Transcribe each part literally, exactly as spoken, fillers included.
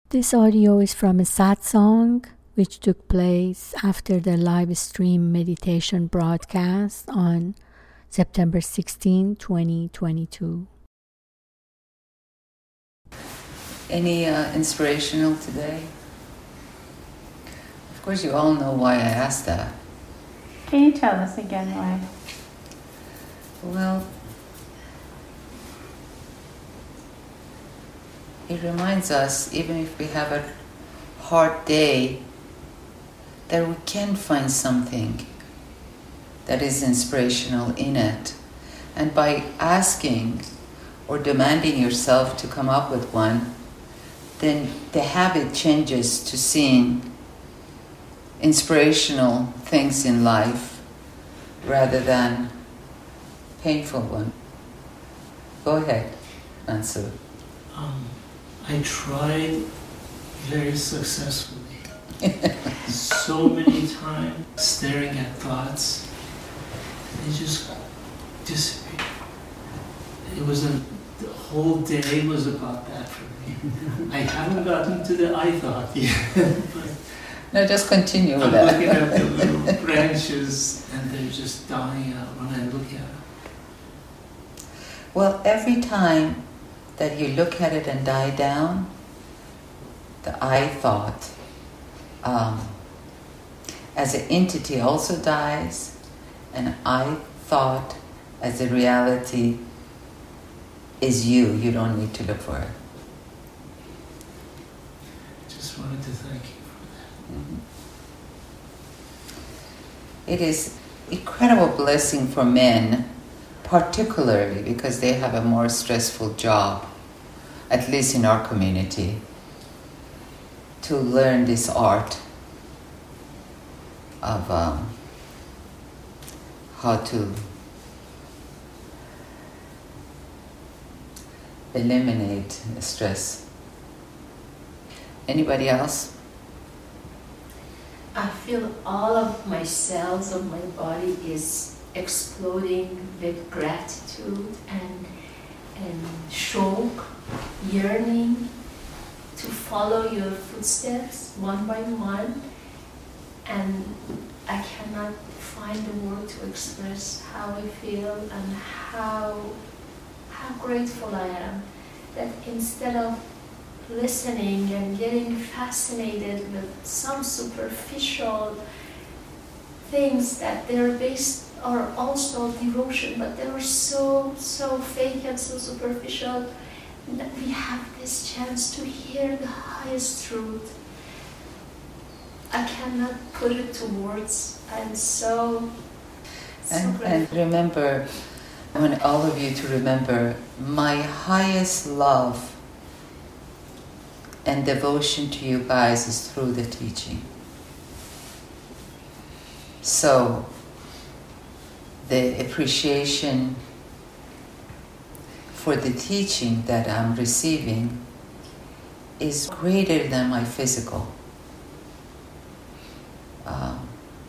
This audio is from a satsang which took place after the live stream meditation broadcast on September sixteenth, twenty twenty-two. Any uh, inspirational today? Of course, you all know why I asked that. Can you tell us again why? Well, it reminds us, even if we have a hard day, that we can find something that is inspirational in it. And by asking or demanding yourself to come up with one, then the habit changes to seeing inspirational things in life rather than painful one. Go ahead, Ansu. Um, I tried very successfully. So many times staring at thoughts, they just disappeared. It was a, the whole day was about that for me. I haven't gotten to the I thought yet. But no, just continue with I'm that. looking at the little branches and they're just dying out when I look at them. Well, every time that you look at it and die down, the I thought um, as an entity also dies, and I thought as a reality is you. You don't need to look for it. Just wanted to thank you for that. Mm-hmm. It is incredible blessing for men, particularly because they have a more stressful job, at least in our community, to learn this art of um, how to eliminate stress. Anybody else? I feel all of my cells of my body is exploding with gratitude and and shok, yearning to follow your footsteps one by one, and I cannot find the word to express how I feel and how how grateful I am that instead of listening and getting fascinated with some superficial things that they're based are also devotion, but they are so, so fake and so superficial, that we have this chance to hear the highest truth. I cannot put it to words. I'm so, so and, grateful. and remember, I want all of you to remember, my highest love and devotion to you guys is through the teaching. So, the appreciation for the teaching that I'm receiving is greater than my physical. Um,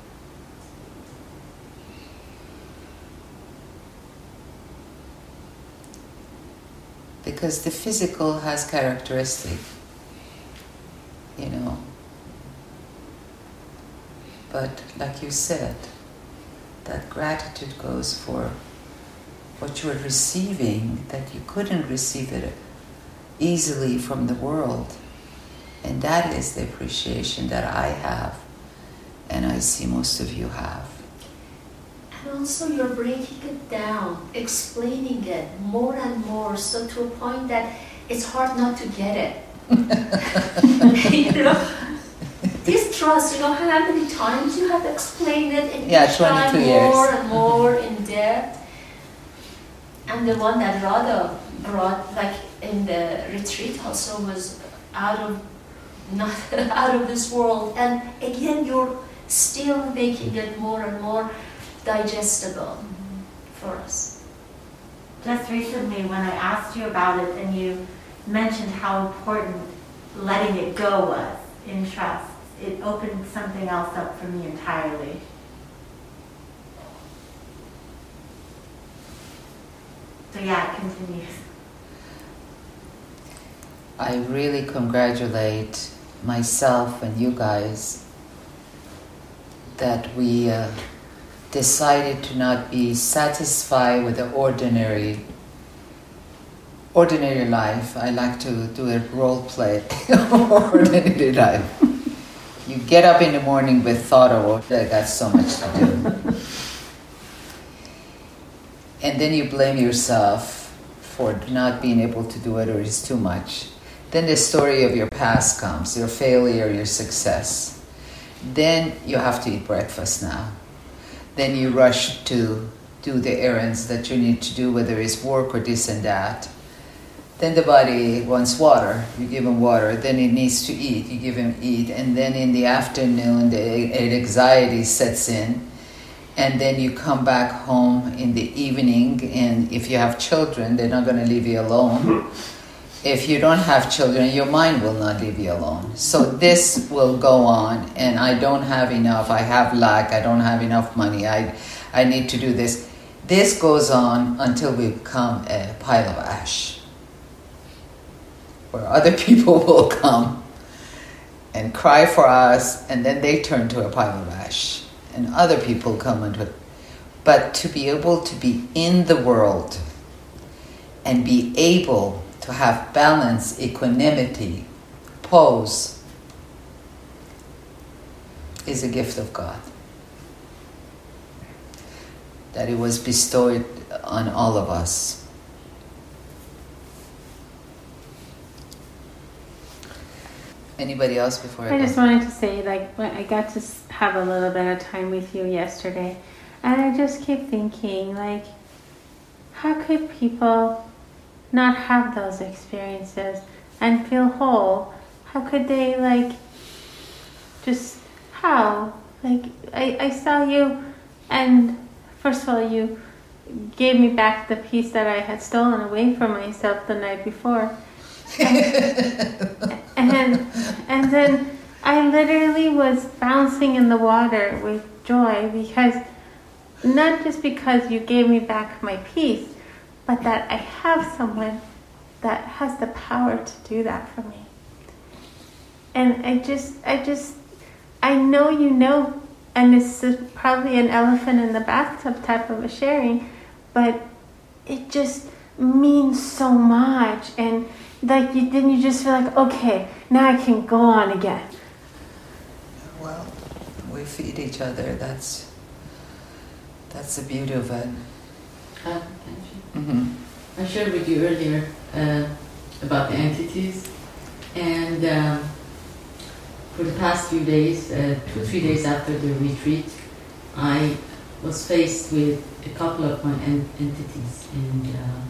because the physical has characteristic, you know. But like you said, that gratitude goes for what you're receiving, that you couldn't receive it easily from the world. And that is the appreciation that I have, and I see most of you have. And also you're breaking it down, explaining it more and more, so to a point that it's hard not to get it. You know? This trust, you know how many times you have explained it in yeah, each time twenty-two more years. and more in depth. And the one that Radha brought, like in the retreat also, was out of not out of this world. And again, you're still making it more and more digestible for us. Just recently, when I asked you about it, and you mentioned how important letting it go was in trust, it opened something else up for me entirely. So yeah, it continues. I really congratulate myself and you guys that we uh, decided to not be satisfied with the ordinary ordinary life. I like to do a role play. Ordinary life. You get up in the morning with thought of, oh, I got so much to do. And then you blame yourself for not being able to do it, or it's too much. Then the story of your past comes, your failure, your success. Then you have to eat breakfast now. Then you rush to do the errands that you need to do, whether it's work or this and that. Then the body wants water, you give him water. Then it needs to eat, you give him eat. And then in the afternoon, the anxiety sets in. And then you come back home in the evening, and if you have children, they're not going to leave you alone. If you don't have children, your mind will not leave you alone. So this will go on, and I don't have enough, I have lack, I don't have enough money, I, I need to do this. This goes on until we become a pile of ash, where other people will come and cry for us, and then they turn to a pile of ash, and other people come into it. But to be able to be in the world and be able to have balance, equanimity, pose, is a gift of God. That it was bestowed on all of us. Anybody else before I I go? just wanted to say, like, when I got to s- have a little bit of time with you yesterday, and I just keep thinking, like, how could people not have those experiences and feel whole? How could they, like, just, how? Like, I, I saw you, and first of all, you gave me back the piece that I had stolen away from myself the night before. and, and and then I literally was bouncing in the water with joy, because not just because you gave me back my piece, but that I have someone that has the power to do that for me. And I just I just I know you know, and this is probably an elephant in the bathtub type of a sharing, but it just means so much. And like you, then you just feel like, okay, now I can go on again. Well, we feed each other. That's that's the beauty of it. Uh, Mm-hmm. I shared with you earlier uh, about the entities, and um, for the past few days, uh, two three days after the retreat, I was faced with a couple of my en- entities, and uh,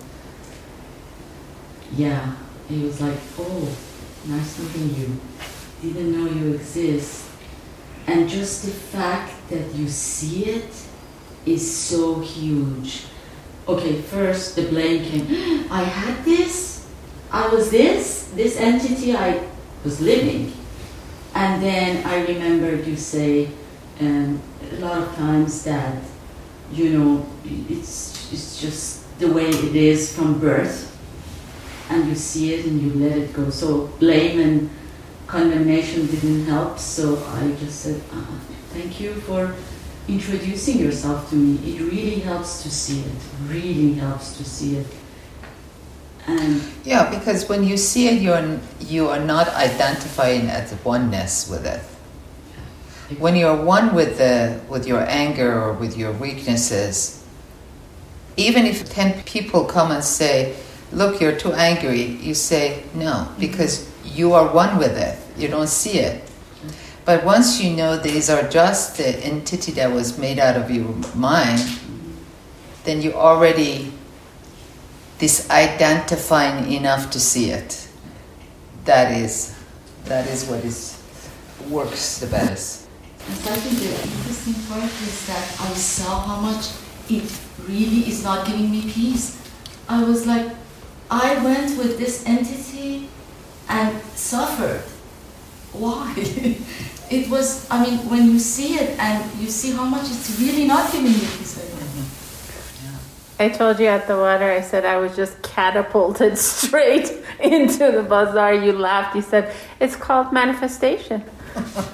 yeah. It was like, oh, nice meeting you. Didn't know you exist. And just the fact that you see it is so huge. Okay, first the blame came. I had this. I was this. This entity I was living. And then I remembered you say um, a lot of times that, you know, it's, it's just the way it is from birth. And you see it and you let it go. So blame and condemnation didn't help. So I just said, uh, thank you for introducing yourself to me. It really helps to see it. Really helps to see it. And yeah, because when you see it, you're you are not identifying as oneness with it. When you're one with the with your anger or with your weaknesses, even if ten people come and say, look, you're too angry, you say no, because you are one with it. You don't see it. But once you know these are just the entity that was made out of your mind, then you already disidentifying enough to see it. That is, that is what is works the best. I think the interesting part is that I saw how much it really is not giving me peace. I was like, I went with this entity and suffered. Why? It was, I mean, when you see it and you see how much it's really not giving you peace. Mm-hmm. Yeah. I told you at the water, I said I was just catapulted straight into the bazaar. You laughed. You said, it's called manifestation.